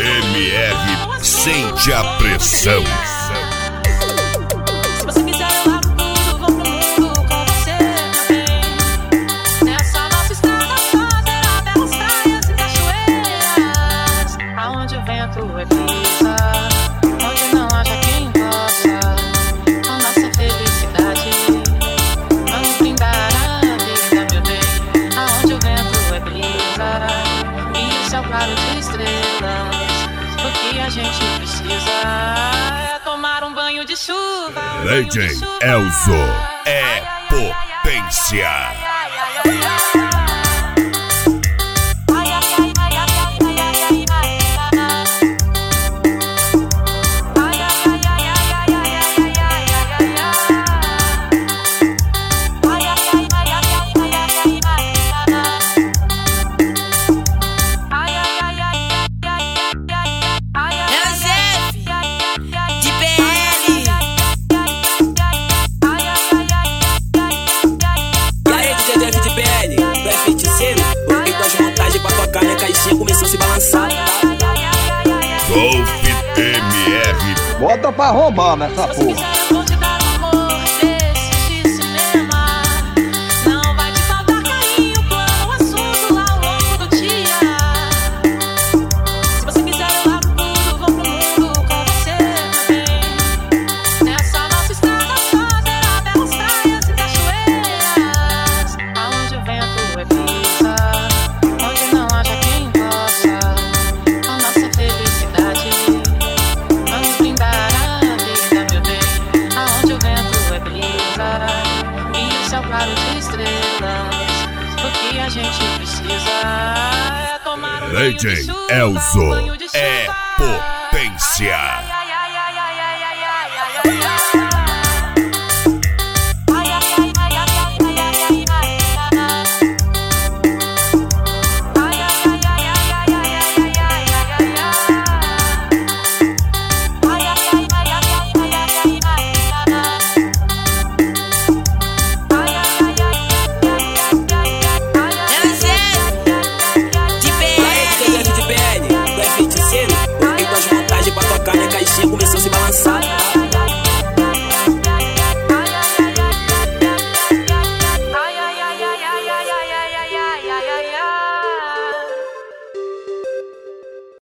MR sente a pressão. Se você quiser eu abro tudo, vou pro mundo com você também. Nessa nossa estrada só terá belas praias e cachoeiras, aonde o vento é brisa, onde não haja quem possa a nossa felicidade. Vamos brindar a vida, meu bem, aonde o vento é brisa e o céu claro de estrelas. O que a gente precisa é tomar um banho de chuva. Legend Elzo é potência. Começou a se balançar. Golf MR. Bota pra roubar nessa porra. A gente precisa é tomar um Legend Elzo é potência.